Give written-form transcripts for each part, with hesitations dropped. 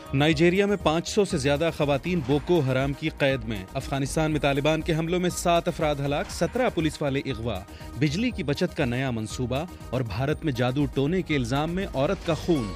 Nigeria میں 500 سے زیادہ خواتین بوکو حرام کی قید میں. افغانستان میں طالبان کے حملوں میں 7 افراد ہلاک، 17 پولیس والے اغوا. بجلی کی بچت کا نیا منصوبہ، اور بھارت میں جادو ٹونے کے الزام میں عورت کا خون.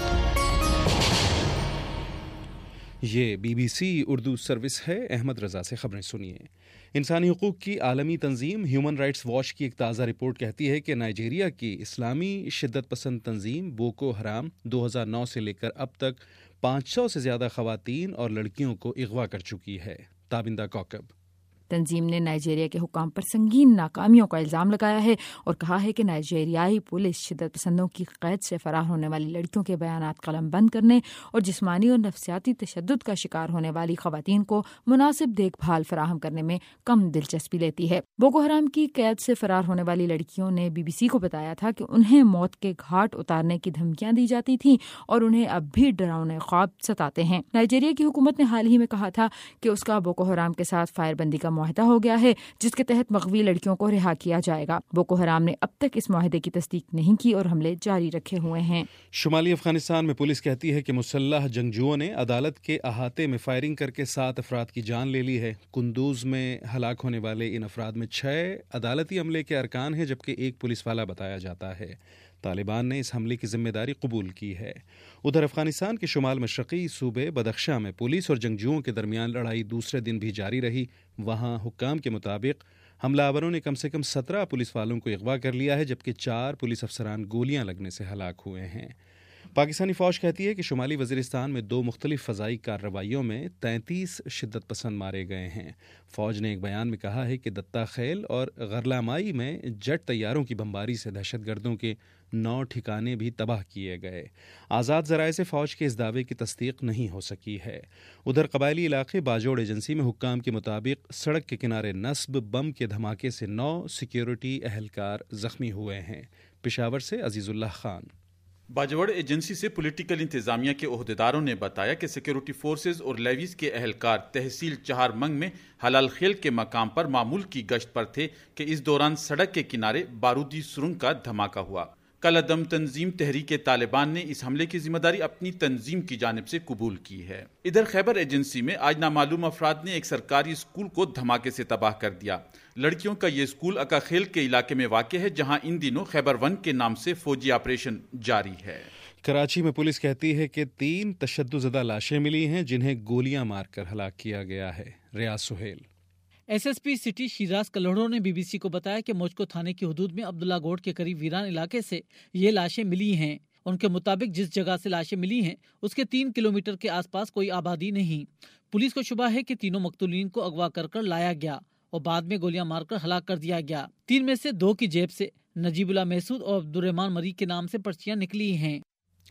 یہ BBC اردو سروس ہے. احمد رضا سے خبریں سنیے. انسانی حقوق کی عالمی تنظیم ہیومن رائٹس واچ کی ایک تازہ رپورٹ کہتی ہے کہ نائجیریا کی اسلامی شدت پسند تنظیم بوکو حرام 2009 سے لے کر اب تک 500 سے زیادہ خواتین اور لڑکیوں کو اغوا کر چکی ہے. تابندہ کوکب. تنظیم نے نائجیریا کے حکام پر سنگین ناکامیوں کا الزام لگایا ہے اور کہا ہے کہ نائجیریائی پولیس شدت پسندوں کی قید سے فرار ہونے والی لڑکیوں کے بیانات قلم بند کرنے اور جسمانی اور نفسیاتی تشدد کا شکار ہونے والی خواتین کو مناسب دیکھ بھال فراہم کرنے میں کم دلچسپی لیتی ہے. بوکو حرام کی قید سے فرار ہونے والی لڑکیوں نے BBC کو بتایا تھا کہ انہیں موت کے گھاٹ اتارنے کی دھمکیاں دی جاتی تھیں اور انہیں اب بھی ڈراؤنے خواب ستاتے ہیں. نائجیریا کی حکومت نے حال ہی میں کہا تھا کہ اس کا بوکو حرام کے ساتھ فائر بندی کا معاہدہ ہو گیا ہے جس کے تحت مغوی لڑکیوں کو رہا کیا جائے گا. بوکو حرام نے اب تک اس معاہدے کی تصدیق نہیں کی اور حملے جاری رکھے ہوئے ہیں. شمالی افغانستان میں پولیس کہتی ہے کہ مسلح جنگجوؤں نے عدالت کے احاطے میں فائرنگ کر کے 7 افراد کی جان لے لی ہے. قندوز میں ہلاک ہونے والے ان افراد میں 6 عدالتی عملے کے ارکان ہیں جبکہ ایک پولیس والا بتایا جاتا ہے. طالبان نے اس حملے کی ذمہ داری قبول کی ہے. ادھر افغانستان کے شمال مشرقی صوبے بدخشاں میں پولیس اور جنگجوؤں کے درمیان لڑائی دوسرے دن بھی جاری رہی. وہاں حکام کے مطابق حملہ آوروں نے کم سے کم 17 پولیس والوں کو اغوا کر لیا ہے جبکہ 4 پولیس افسران گولیاں لگنے سے ہلاک ہوئے ہیں. پاکستانی فوج کہتی ہے کہ شمالی وزیرستان میں 2 مختلف فضائی کارروائیوں میں 33 شدت پسند مارے گئے ہیں. فوج نے ایک بیان میں کہا ہے کہ دتا خیل اور غرلامائی میں جٹ طیاروں کی بمباری سے دہشت گردوں کے 9 ٹھکانے بھی تباہ کیے گئے. آزاد ذرائع سے فوج کے اس دعوے کی تصدیق نہیں ہو سکی ہے. ادھر قبائلی علاقے باجوڑ ایجنسی میں حکام کے مطابق سڑک کے کنارے نصب بم کے دھماکے سے 9 سیکیورٹی اہلکار زخمی ہوئے ہیں. پشاور سے عزیز اللہ خان. باجوڑ ایجنسی سے پولیٹیکل انتظامیہ کے عہدیداروں نے بتایا کہ سیکیورٹی فورسز اور لیویز کے اہلکار تحصیل چہار منگ میں حلال خیل کے مقام پر معمول کی گشت پر تھے کہ اس دوران سڑک کے کنارے بارودی سرنگ کا دھماکہ ہوا. کل عدم تنظیم تحریک طالبان نے اس حملے کی ذمہ داری اپنی تنظیم کی جانب سے قبول کی ہے. ادھر خیبر ایجنسی میں آج نامعلوم افراد نے ایک سرکاری اسکول کو دھماکے سے تباہ کر دیا. لڑکیوں کا یہ اسکول اکا خیل کے علاقے میں واقع ہے جہاں ان دنوں خیبر 1 کے نام سے فوجی آپریشن جاری ہے. کراچی میں پولیس کہتی ہے کہ 3 تشدد زدہ لاشیں ملی ہیں جنہیں گولیاں مار کر ہلاک کیا گیا ہے. ریاض سہیل. SSP سٹی شیراز کلہڑوں نے BBC کو بتایا کہ موجکو تھانے کی حدود میں عبداللہ گوٹ کے قریب ویران علاقے سے یہ لاشیں ملی ہیں. ان کے مطابق جس جگہ سے لاشیں ملی ہیں اس کے 3 کلومیٹر کے آس پاس کوئی آبادی نہیں. پولیس کو شبہ ہے کہ تینوں مقتولین کو اغوا کر لایا گیا اور بعد میں گولیاں مار کر ہلاک کر دیا گیا. 3 میں سے 2 کی جیب سے نجیب اللہ محسود اور عبدالرحمان مری کے نام سے پرچیاں نکلی ہیں.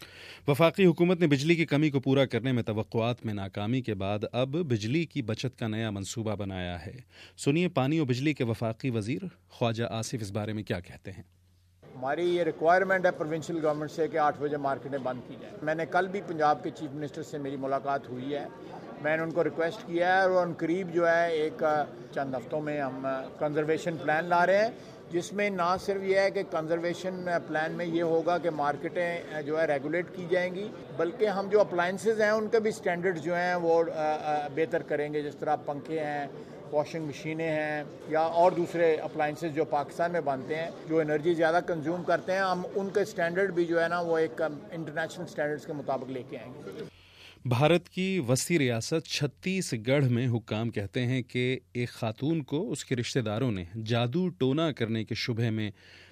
وفاقی حکومت نے بجلی کی کمی کو پورا کرنے میں توقعات میں ناکامی کے بعد اب بجلی کی بچت کا نیا منصوبہ بنایا ہے. سنیے پانی اور بجلی کے وفاقی وزیر خواجہ آصف اس بارے میں کیا کہتے ہیں. ہماری یہ ریکوائرمنٹ ہے پروونشل گورنمنٹ سے کہ 8 بجے مارکیٹیں بند کی جائیں. میں نے کل بھی پنجاب کے چیف منسٹر سے میری ملاقات ہوئی ہے. میں نے ان کو ریکویسٹ کیا ہے اور ان قریب جو ہے ایک چند ہفتوں میں ہم کنزرویشن پلان لا رہے ہیں جس میں نہ صرف یہ ہے کہ کنزرویشن پلان میں یہ ہوگا کہ مارکیٹیں جو ہے ریگولیٹ کی جائیں گی بلکہ ہم جو اپلائنسز ہیں ان کے بھی سٹینڈرڈ جو ہیں وہ بہتر کریں گے. جس طرح پنکھے ہیں، واشنگ مشینیں ہیں یا اور دوسرے اپلائنسز جو پاکستان میں بنتے ہیں جو انرجی زیادہ کنزیوم کرتے ہیں، ہم ان کے سٹینڈرڈ بھی جو ہے نا وہ ایک انٹرنیشنل سٹینڈرڈز کے مطابق لے کے آئیں گے. بھارت کی وسیع ریاست چھتیس گڑھ میں حکام کہتے ہیں کہ ایک خاتون کو اس کے رشتہ داروں نے جادو ٹونا کرنے کے شبہ میں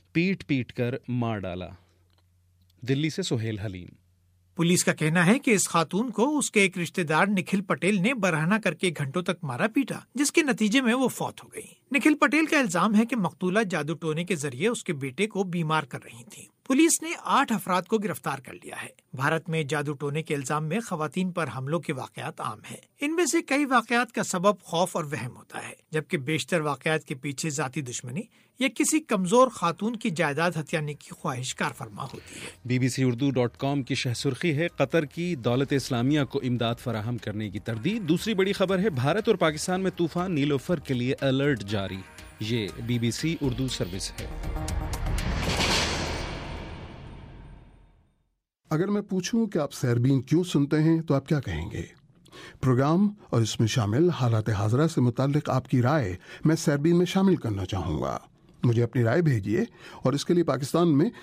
پیٹ کر مار ڈالا. دلی سے سہیل حلیم. پولیس کا کہنا ہے کہ اس خاتون کو اس کے ایک رشتہ دار نکھل پٹیل نے برہنہ کر کے گھنٹوں تک مارا پیٹا جس کے نتیجے میں وہ فوت ہو گئی. نکھل پٹیل کا الزام ہے کہ مقتولہ جادو ٹونے کے ذریعے اس کے بیٹے کو بیمار کر رہی تھی. پولیس نے 8 افراد کو گرفتار کر لیا ہے. بھارت میں جادو ٹونے کے الزام میں خواتین پر حملوں کے واقعات عام ہیں. ان میں سے کئی واقعات کا سبب خوف اور وہم ہوتا ہے جبکہ بیشتر واقعات کے پیچھے ذاتی دشمنی یا کسی کمزور خاتون کی جائیداد ہتھیانے کی خواہش کار فرما ہوتی ہے. bbcurdu.com کی شہ سرخی ہے قطر کی دولت اسلامیہ کو امداد فراہم کرنے کی تردید. دوسری بڑی خبر ہے بھارت اور پاکستان میں طوفان نیلوفر کے لیے الرٹ جاری. یہ BBC اردو سروس ہے. اگر میں پوچھوں کہ آپ سیربین کیوں سنتے ہیں تو آپ کیا کہیں گے؟ پروگرام اور اس میں شامل حالات حاضرہ سے متعلق آپ کی رائے میں سیربین میں شامل کرنا چاہوں گا. مجھے اپنی رائے بھیجیے اور اس کے لیے پاکستان میں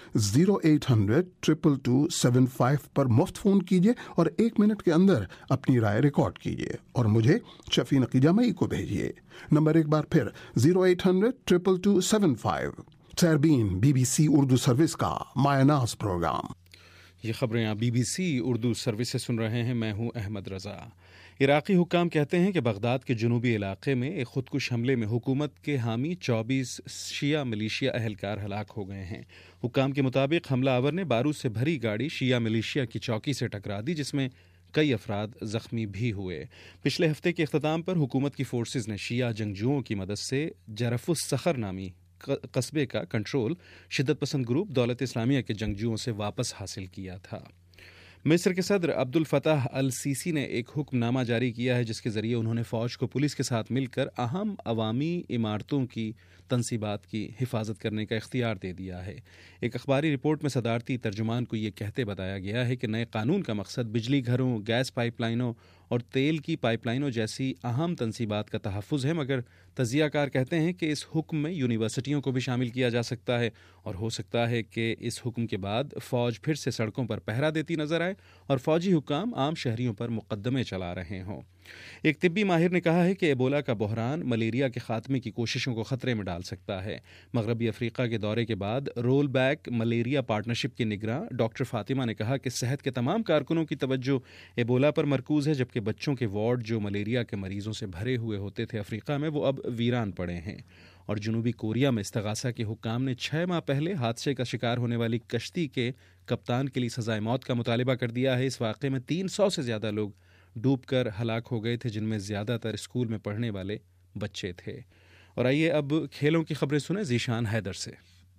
0800-222-75 پر مفت فون کیجیے اور 1 منٹ کے اندر اپنی رائے ریکارڈ کیجیے اور مجھے شفیع نقی جامعی کو بھیجیے. نمبر ایک بار پھر 0800-222-75. سیربین BBC اردو سروس کا مایہ ناز پروگرام. یہ خبریں آپ BBC اردو سروس سے سن رہے ہیں. میں ہوں احمد رضا. عراقی حکام کہتے ہیں کہ بغداد کے جنوبی علاقے میں ایک خودکش حملے میں حکومت کے حامی 24 شیعہ ملیشیا اہلکار ہلاک ہو گئے ہیں. حکام کے مطابق حملہ آور نے بارود سے بھری گاڑی شیعہ ملیشیا کی چوکی سے ٹکرا دی جس میں کئی افراد زخمی بھی ہوئے. پچھلے ہفتے کے اختتام پر حکومت کی فورسز نے شیعہ جنگجوؤں کی مدد سے جرف الصخر نامی قصبے کا کنٹرول شدت پسند گروپ دولت اسلامیہ کے جنگجوؤں سے واپس حاصل کیا تھا. مصر کے صدر عبد الفتاح السیسی نے ایک حکم نامہ جاری کیا ہے جس کے ذریعے انہوں نے فوج کو پولیس کے ساتھ مل کر اہم عوامی عمارتوں کی تنصیبات کی حفاظت کرنے کا اختیار دے دیا ہے. ایک اخباری رپورٹ میں صدارتی ترجمان کو یہ کہتے بتایا گیا ہے کہ نئے قانون کا مقصد بجلی گھروں، گیس پائپ لائنوں اور تیل کی پائپ لائنوں جیسی اہم تنصیبات کا تحفظ ہے، مگر تجزیہ کار کہتے ہیں کہ اس حکم میں یونیورسٹیوں کو بھی شامل کیا جا سکتا ہے اور ہو سکتا ہے کہ اس حکم کے بعد فوج پھر سے سڑکوں پر پہرا دیتی نظر آئے اور فوجی حکام عام شہریوں پر مقدمے چلا رہے ہوں. ایک طبی ماہر نے کہا ہے کہ ایبولا کا بحران ملیریا کے خاتمے کی کوششوں کو خطرے میں ڈال سکتا ہے. مغربی افریقہ کے دورے کے بعد رول بیک ملیریا پارٹنرشپ کی نگراں ڈاکٹر فاطمہ نے کہا کہ صحت کے تمام کارکنوں کی توجہ ایبولا پر مرکوز ہے، جبکہ بچوں کے وارڈ جو ملیریا کے مریضوں سے بھرے ہوئے ہوتے تھے افریقہ میں وہ اب ویران پڑے ہیں. اور جنوبی کوریا میں استغاثہ کے حکام نے 6 ماہ پہلے حادثے کا شکار ہونے والی کشتی کے کپتان کے لیے سزائے موت کا مطالبہ کر دیا ہے. اس واقعے میں 300 سے زیادہ لوگ ڈوب کر ہلاک ہو گئے تھے، جن میں زیادہ تر اسکول میں پڑھنے والے بچے تھے. اور آئیے اب کھیلوں کی خبریں سنیں ذیشان حیدر سے.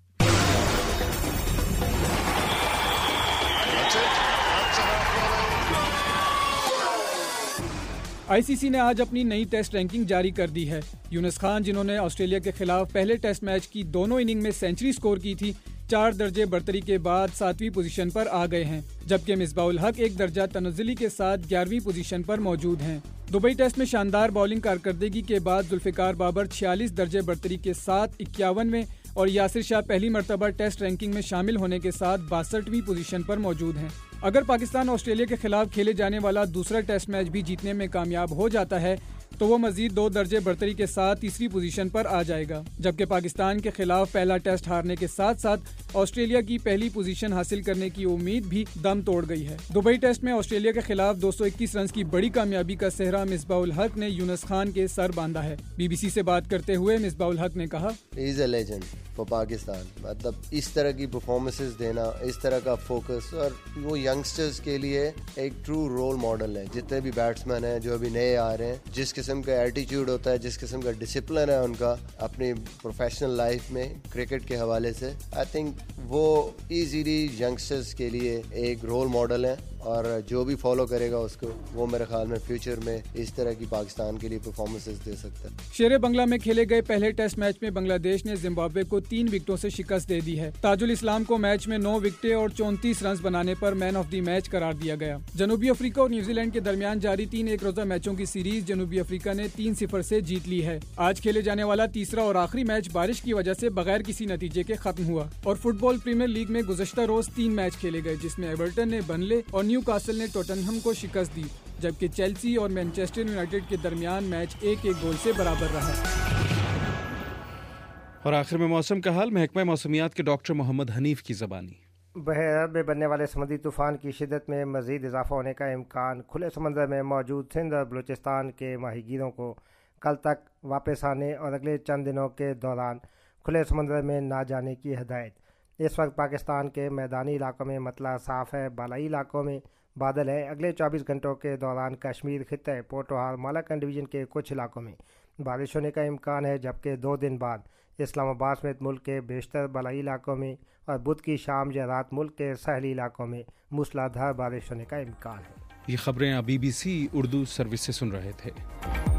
آئی سی سی نے آج اپنی نئی ٹیسٹ رینکنگ جاری کر دی ہے. یونس خان جنہوں نے آسٹریلیا کے خلاف پہلے ٹیسٹ میچ کی دونوں اننگ میں سینچری سکور کی تھی 4 درجے برتری کے بعد 7ویں پوزیشن پر آ گئے ہیں، جبکہ مصباح الحق 1 درجہ تنزلی کے ساتھ 11ویں پوزیشن پر موجود ہیں. دبئی ٹیسٹ میں شاندار بالنگ کارکردگی کے بعد ذوالفقار بابر 46 درجے برتری کے ساتھ 51ویں اور یاسر شاہ پہلی مرتبہ ٹیسٹ رینکنگ میں شامل ہونے کے ساتھ 62ویں پوزیشن پر موجود ہیں. اگر پاکستان آسٹریلیا کے خلاف کھیلے جانے والا دوسرا ٹیسٹ میچ بھی جیتنے میں کامیاب ہو جاتا ہے تو وہ مزید 2 درجے برتری کے ساتھ تیسری پوزیشن پر آ جائے گا، جبکہ پاکستان کے خلاف پہلا ٹیسٹ ہارنے کے ساتھ ساتھ آسٹریلیا کی پہلی پوزیشن حاصل کرنے کی امید بھی دم توڑ گئی ہے. دبئی ٹیسٹ میں آسٹریلیا کے خلاف 221 رنز کی بڑی کامیابی کا صحرا مصباح الحق نے یونس خان کے سر باندھا ہے. BBC سے بات کرتے ہوئے مصباح الحق نے کہا is a legend for Pakistan. مطلب اس طرح کی پرفارمنسز دینا، اس طرح کا فوکس، اور وہ ینگسٹرز کے لیے ایک ٹرو رول ماڈل ہے. جتنے بھی بیٹسمین ہیں جو ابھی نئے آ رہے ہیں، جس قسم کا ایٹیٹیوڈ ہوتا ہے، جس قسم کا ڈسپلن ہے ان کا اپنی پروفیشنل لائف میں کرکٹ کے حوالے سے، آئی تھنک وہ ایزیلی ینگسٹرز کے لیے ایک رول ماڈل ہے. اور جو بھی فالو کرے گا اس کو، وہ میرے خیال میں فیوچر میں اس طرح کی پاکستان کے لیے پرفارمنسز دے سکتا ہے. شیر بنگلہ میں کھیلے گئے پہلے ٹیسٹ میچ میں بنگلہ دیش نے زمبابوے کو 3 وکٹوں سے شکست دے دی ہے. تاج الاسلام کو میچ میں 9 وکٹیں اور 34 رنز بنانے پر مین آف دی میچ قرار دیا گیا. جنوبی افریقہ اور نیوزی لینڈ کے درمیان جاری 3 ایک روزہ میچوں کی سیریز جنوبی افریقہ نے 3-0 سے جیت لی ہے. آج کھیلے جانے والا تیسرا اور آخری میچ بارش کی وجہ سے بغیر کسی نتیجے کے ختم ہوا. اور فٹ بال پریمیئر لیگ میں گزشتہ روز 3 میچ کھیلے گئے، جس میں ایورٹن نے بنلے اور نیو کاسل نے ٹوٹنہم کو شکست دی، جبکہ چیلسی اور مینچسٹر یونائیٹڈ کے درمیان میچ 1-1 گول سے برابر رہا. اور آخر میں موسم کا حال محکمہ موسمیات کے ڈاکٹر محمد حنیف کی زبانی. بحر عرب میں بننے والے سمندری طوفان کی شدت میں مزید اضافہ ہونے کا امکان. کھلے سمندر میں موجود سندھ اور بلوچستان کے ماہی گیروں کو کل تک واپس آنے اور اگلے چند دنوں کے دوران کھلے سمندر میں نہ جانے کی ہدایت. اس وقت پاکستان کے میدانی علاقوں میں مطلع صاف ہے، بالائی علاقوں میں بادل ہے. اگلے 24 گھنٹوں کے دوران کشمیر خطے پوٹوہار مالاکنڈ ڈویژن کے کچھ علاقوں میں بارش ہونے کا امکان ہے، جبکہ 2 دن بعد اسلام آباد سمیت ملک کے بیشتر بالائی علاقوں میں اور بدھ کی شام یا رات ملک کے ساحلی علاقوں میں موسلادھار بارش ہونے کا امکان ہے. یہ خبریں آپ BBC اردو سروس سے سن رہے تھے.